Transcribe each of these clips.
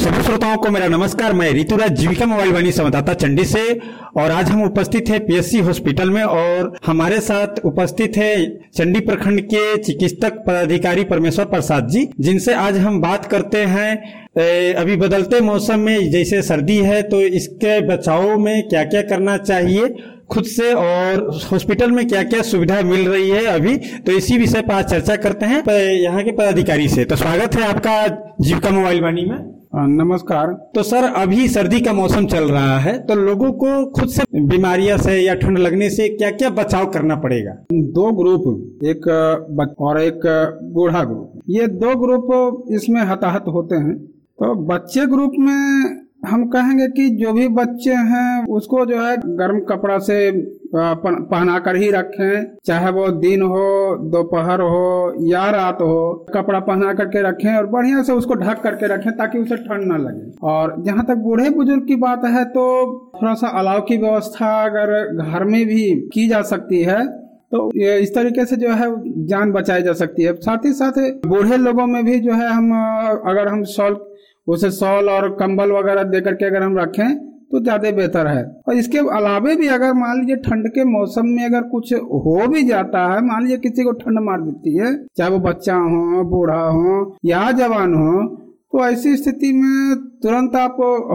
सभी श्रोताओं को मेरा नमस्कार। मैं ऋतुराज जीविका मोबाइल वाणी संवाददाता चंडी से, और आज हम उपस्थित है पीएससी हॉस्पिटल में, और हमारे साथ उपस्थित है चंडी प्रखंड के चिकित्सक पदाधिकारी परमेश्वर प्रसाद जी, जिनसे आज हम बात करते हैं अभी बदलते मौसम में जैसे सर्दी है तो इसके बचाव में क्या क्या करना चाहिए खुद से, और हॉस्पिटल में क्या क्या सुविधा मिल रही है अभी, तो इसी विषय पर आज चर्चा करते हैं यहाँ के पदाधिकारी से। तो स्वागत है आपका जीविका मोबाइल वाणी में। नमस्कार। तो सर, अभी सर्दी का मौसम चल रहा है तो लोगों को खुद से बीमारियों से या ठंड लगने से क्या क्या बचाव करना पड़ेगा? दो ग्रुप, एक और एक बूढ़ा ग्रुप, ये दो ग्रुप इसमें हताहत होते हैं। तो बच्चे ग्रुप में हम कहेंगे कि जो भी बच्चे हैं उसको जो है गर्म कपड़ा से पहना कर ही रखें, चाहे वो दिन हो, दोपहर हो या रात हो, कपड़ा पहना करके रखें और बढ़िया से उसको ढक करके रखें ताकि उसे ठंड ना लगे। और जहाँ तक बूढ़े बुजुर्ग की बात है तो थोड़ा सा अलाव की व्यवस्था अगर घर में भी की जा सकती है तो इस तरीके से जो है जान बचाई जा सकती है। साथ ही साथ बूढ़े लोगों में भी जो है अगर हम शॉल और कंबल वगैरह दे करके अगर हम रखें तो ज्यादा बेहतर है। और इसके अलावे भी अगर मान लीजिए ठंड के मौसम में अगर कुछ हो भी जाता है, मान लीजिए किसी को ठंड मार देती है, चाहे वो बच्चा हो, बूढ़ा हो या जवान हो, तो ऐसी स्थिति में तुरंत आप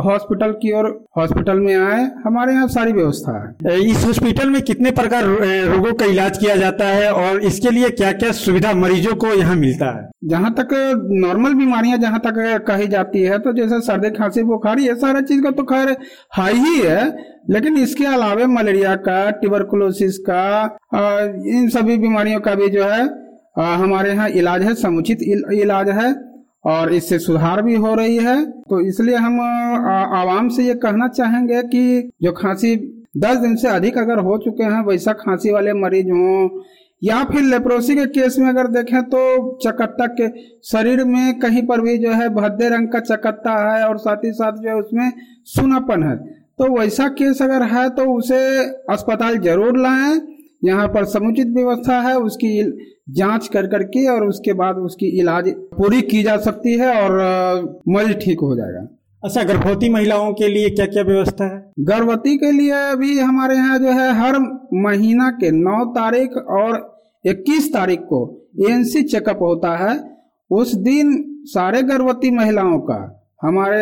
हॉस्पिटल में आए। हमारे यहाँ सारी व्यवस्था है। इस हॉस्पिटल में कितने प्रकार रोगों का इलाज किया जाता है और इसके लिए क्या क्या सुविधा मरीजों को यहाँ मिलता है? जहाँ तक नॉर्मल बीमारियां जहाँ तक कही जाती है तो जैसे सर्दी, खांसी, बुखार, ये सारा चीज का तो खैर हाई ही है, लेकिन इसके अलावा मलेरिया का, ट्यूबरकुलोसिस का, इन सभी बीमारियों का भी जो है हमारे यहाँ इलाज है, समुचित इलाज है और इससे सुधार भी हो रही है। तो इसलिए हम आवाम से ये कहना चाहेंगे कि जो खांसी 10 दिन से अधिक अगर हो चुके हैं, वैसा खांसी वाले मरीज हों या फिर लेप्रोसी के केस में अगर देखें तो चकत्ता के शरीर में कहीं पर भी जो है भद्दे रंग का चकत्ता है और साथ ही साथ जो है उसमें सूनापन है, तो वैसा केस अगर है तो उसे अस्पताल जरूर लाएं। यहाँ पर समुचित व्यवस्था है, उसकी जांच कर करके और उसके बाद उसकी इलाज पूरी की जा सकती है और मरीज ठीक हो जाएगा। अच्छा, गर्भवती महिलाओं के लिए क्या क्या व्यवस्था है? गर्भवती के लिए भी हमारे यहाँ जो है हर महीना के 9 तारीख और 21 तारीख को ANC चेकअप होता है। उस दिन सारे गर्भवती महिलाओं का हमारे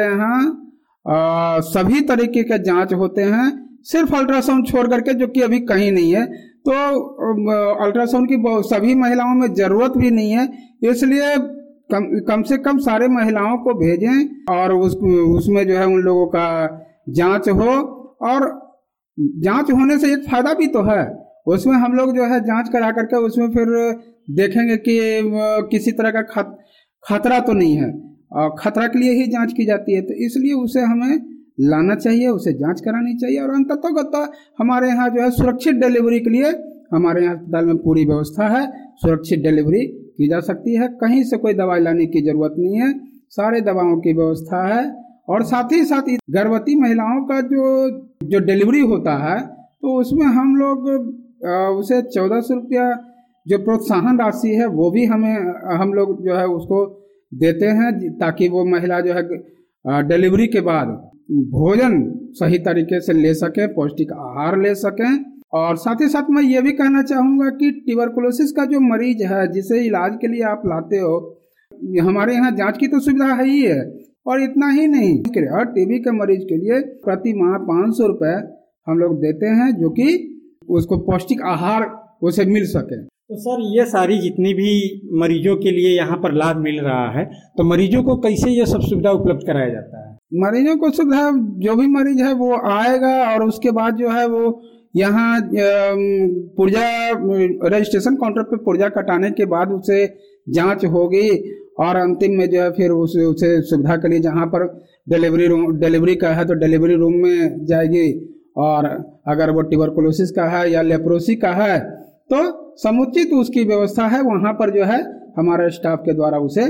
यहाँ सभी तरीके के जांच होते हैं, सिर्फ अल्ट्रासाउंड छोड़ करके, जो कि अभी कहीं नहीं है। तो अल्ट्रासाउंड की सभी महिलाओं में जरूरत भी नहीं है, इसलिए कम से कम सारे महिलाओं को भेजें और उसमें जो है उन लोगों का जांच हो। और जांच होने से एक फायदा भी तो है, उसमें हम लोग जो है जांच करा करके उसमें फिर देखेंगे कि किसी तरह का खतरा तो नहीं है, और खतरा के लिए ही जांच की जाती है, तो इसलिए उसे हमें लाना चाहिए, उसे जांच करानी चाहिए। और अंततः हमारे यहाँ जो है सुरक्षित डिलीवरी के लिए हमारे यहाँ अस्पताल में पूरी व्यवस्था है, सुरक्षित डिलीवरी की जा सकती है, कहीं से कोई दवाई लाने की जरूरत नहीं है, सारे दवाओं की व्यवस्था है। और साथ ही साथ गर्भवती महिलाओं का जो डिलीवरी होता है तो उसमें हम लोग उसे 1400 रुपया जो प्रोत्साहन राशि है वो भी हम लोग जो है उसको देते हैं, ताकि वो महिला जो है डिलीवरी के बाद भोजन सही तरीके से ले सकें, पौष्टिक आहार ले सकें। और साथ ही साथ मैं ये भी कहना चाहूँगा कि ट्यूबरकुलोसिस का जो मरीज है जिसे इलाज के लिए आप लाते हो, हमारे यहाँ जांच की तो सुविधा है ही है, और इतना ही नहीं, हर टीबी के मरीज के लिए प्रति माह 500 रुपये हम लोग देते हैं, जो कि उसको पौष्टिक आहार उसे मिल सके। तो सर, ये सारी जितनी भी मरीजों के लिए यहाँ पर लाभ मिल रहा है, तो मरीजों को कैसे ये सब सुविधा उपलब्ध कराया जाता है? मरीजों को सुविधा, जो भी मरीज है वो आएगा और उसके बाद जो है वो यहाँ पुर्जा रजिस्ट्रेशन काउंटर पे पुर्जा कटाने के बाद उसे जांच होगी और अंतिम में जो है फिर उसे सुविधा के लिए जहाँ पर डिलीवरी का है तो डिलीवरी रूम में जाएगी, और अगर वो ट्यूबरकुलोसिस का है या लेप्रोसी का है तो समुचित उसकी व्यवस्था है, वहाँ पर जो है हमारे स्टाफ के द्वारा उसे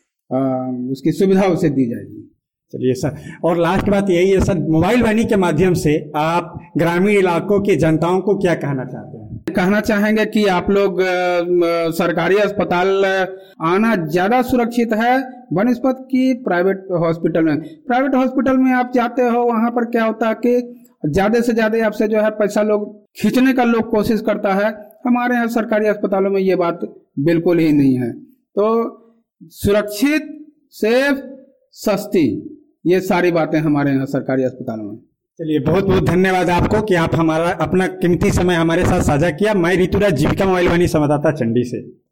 उसकी सुविधा उसे दी जाएगी। चलिए सर, और लास्ट बात यही है सर, मोबाइल वाणी के माध्यम से आप ग्रामीण इलाकों के जनताओं को क्या कहना चाहते हैं? कहना चाहेंगे कि आप लोग सरकारी अस्पताल आना ज्यादा सुरक्षित है बनिस्पत की प्राइवेट हॉस्पिटल में। प्राइवेट हॉस्पिटल में आप जाते हो, वहां पर क्या होता है कि ज्यादा से ज्यादा आपसे जो है पैसा लोग खींचने का लोग कोशिश करता है। हमारे यहाँ सरकारी अस्पतालों में ये बात बिल्कुल ही नहीं है। तो सुरक्षित, सेफ, सस्ती, ये सारी बातें हमारे यहाँ सरकारी अस्पतालों में। चलिए, बहुत बहुत धन्यवाद आपको कि आप हमारा अपना कीमती समय हमारे साथ साझा किया। मैं ऋतुराज, जीविका मोबाइल वाणी संवाददाता, चंडी से।